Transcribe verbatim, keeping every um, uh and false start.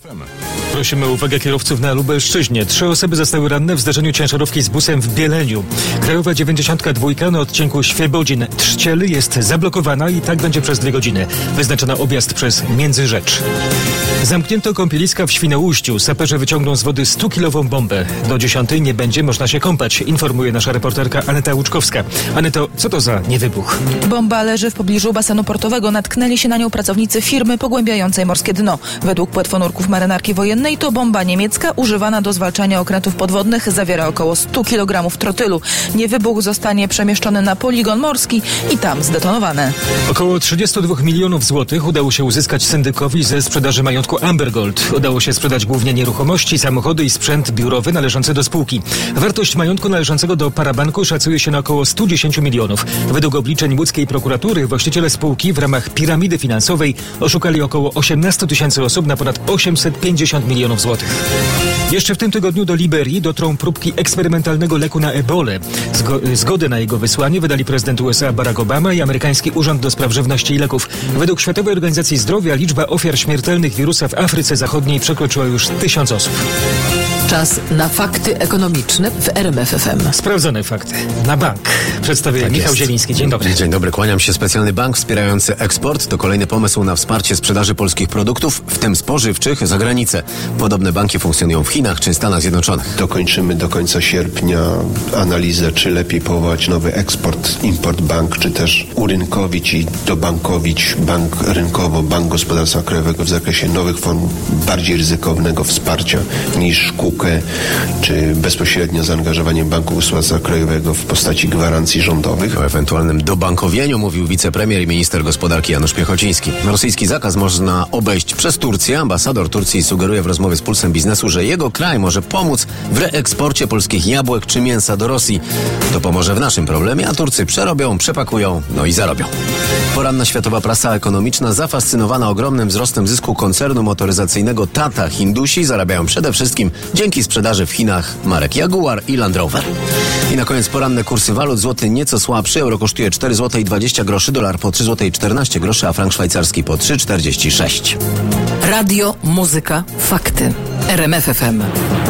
Prosimy o uwagę kierowców na Lubelszczyźnie. Trzy osoby zostały ranne w zdarzeniu ciężarówki z busem w Bieleniu. Krajowa dziewięćdziesiątka dwa na odcinku Świebodzin-Trzciely jest zablokowana i tak będzie przez dwie godziny. Wyznaczono objazd przez Międzyrzecz. Zamknięto kąpieliska w Świnoujściu. Saperzy wyciągną z wody stu-kilową bombę. Do dziesiątej nie będzie można się kąpać, informuje nasza reporterka Aneta Łuczkowska. Aneto, co to za niewybuch? Bomba leży w pobliżu basenu portowego. Natknęli się na nią pracownicy firmy pogłębiającej morskie dno. Według płetwonurków marynarki wojennej to bomba niemiecka używana do zwalczania okrętów podwodnych. Zawiera około stu kilogramów trotylu. Niewybuch zostanie przemieszczony na poligon morski i tam zdetonowany. Około trzydzieści dwa milionów złotych udało się uzyskać syndykowi ze sprzedaży majątku Amber Gold. Udało się sprzedać głównie nieruchomości, samochody i sprzęt biurowy należący do spółki. Wartość majątku należącego do Parabanku szacuje się na około sto dziesięć milionów. Według obliczeń łódzkiej prokuratury właściciele spółki w ramach piramidy finansowej oszukali około osiemnaście tysięcy osób na ponad osiemset pięćdziesiąt milionów złotych. Jeszcze w tym tygodniu do Liberii dotrą próbki eksperymentalnego leku na ebolę. Zgo- zgodę na jego wysłanie wydali prezydent U S A Barack Obama i amerykański Urząd do Spraw Żywności i Leków. Według Światowej Organizacji Zdrowia liczba ofiar śmiertelnych wirusa w Afryce Zachodniej przekroczyła już tysiąc osób. Czas na fakty ekonomiczne w R M F F M. Sprawdzone fakty. Na bank. Przedstawię Tak Michał jest. Zieliński. Dzień dobry. Dzień dobry, kłaniam się. Specjalny bank wspierający eksport to kolejny pomysł na wsparcie sprzedaży polskich produktów, w tym spożywczych, za granicę. Podobne banki funkcjonują w Chinach czy Stanach Zjednoczonych. Dokończymy do końca sierpnia analizę, czy lepiej powołać nowy eksport, import bank, czy też urynkowić i dobankowić bank rynkowo, Bank Gospodarstwa Krajowego w zakresie nowych form bardziej ryzykownego wsparcia niż kółkę, czy bezpośrednio zaangażowanie Banku Gospodarstwa Krajowego w postaci gwarancji rządowych. O ewentualnym dobankowieniu mówił wicepremier i minister gospodarki Janusz Piechociński. Rosyjski zakaz można obejść przez Turcję. Ambasador Turcji sugeruje w rozmowie z Pulsem Biznesu, że jego kraj może pomóc w reeksporcie polskich jabłek czy mięsa do Rosji. To pomoże w naszym problemie, a Turcy przerobią, przepakują, no i zarobią. Poranna światowa prasa ekonomiczna zafascynowana ogromnym wzrostem zysku koncernu motoryzacyjnego Tata. Hindusi zarabiają przede wszystkim dzięki sprzedaży w Chinach marek Jaguar i Land Rover. I na koniec poranne kursy walut. Złoty nieco słabszy, euro kosztuje cztery złote i dwadzieścia groszy, dolar po trzy złote i czternaście groszy, a frank szwajcarski po trzy czterdzieści sześć. Radio, muzyka, fakty. R M F F M.